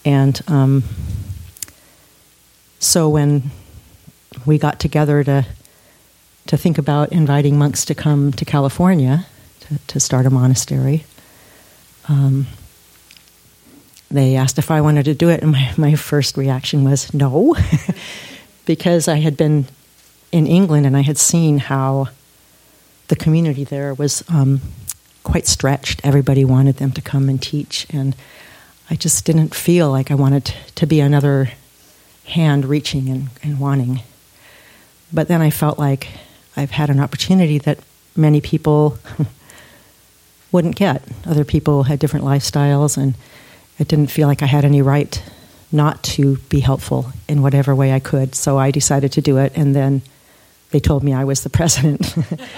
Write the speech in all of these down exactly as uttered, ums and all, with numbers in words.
And um, so when we got together to to think about inviting monks to come to California to, to start a monastery, um, they asked if I wanted to do it, and my, my first reaction was no, because I had been in England and I had seen how the community there was um, quite stretched. Everybody wanted them to come and teach, and I just didn't feel like I wanted to, to be another hand reaching and, and wanting. But then I felt like I've had an opportunity that many people wouldn't get. Other people had different lifestyles, and it didn't feel like I had any right not to be helpful in whatever way I could. So I decided to do it, and then they told me I was the president.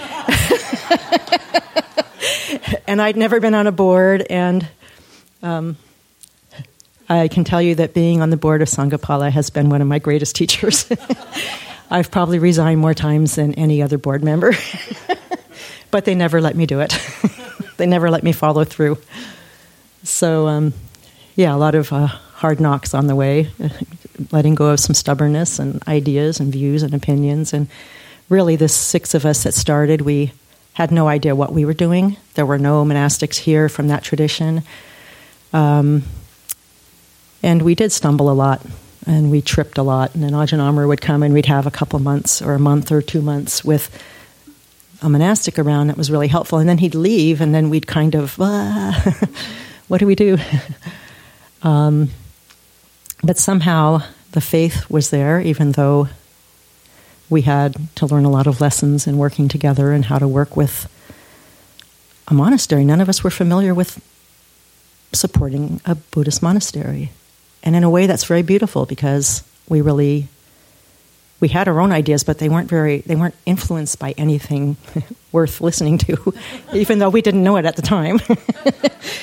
And I'd never been on a board, and um, I can tell you that being on the board of Sangapala has been one of my greatest teachers. I've probably resigned more times than any other board member, but they never let me do it. They never let me follow through. So, um, yeah, a lot of uh, hard knocks on the way, letting go of some stubbornness and ideas and views and opinions. And really, the six of us that started, we had no idea what we were doing. There were no monastics here from that tradition. Um, and we did stumble a lot, and we tripped a lot. And then Ajahn Amar would come, and we'd have a couple months or a month or two months with a monastic around that was really helpful. And then he'd leave, and then we'd kind of, ah, what do we do? um, but somehow the faith was there, even though we had to learn a lot of lessons in working together and how to work with a monastery. None of us were familiar with supporting a Buddhist monastery. And in a way that's very beautiful, because we really, we had our own ideas, but they weren't very, they weren't influenced by anything worth listening to, even though we didn't know it at the time.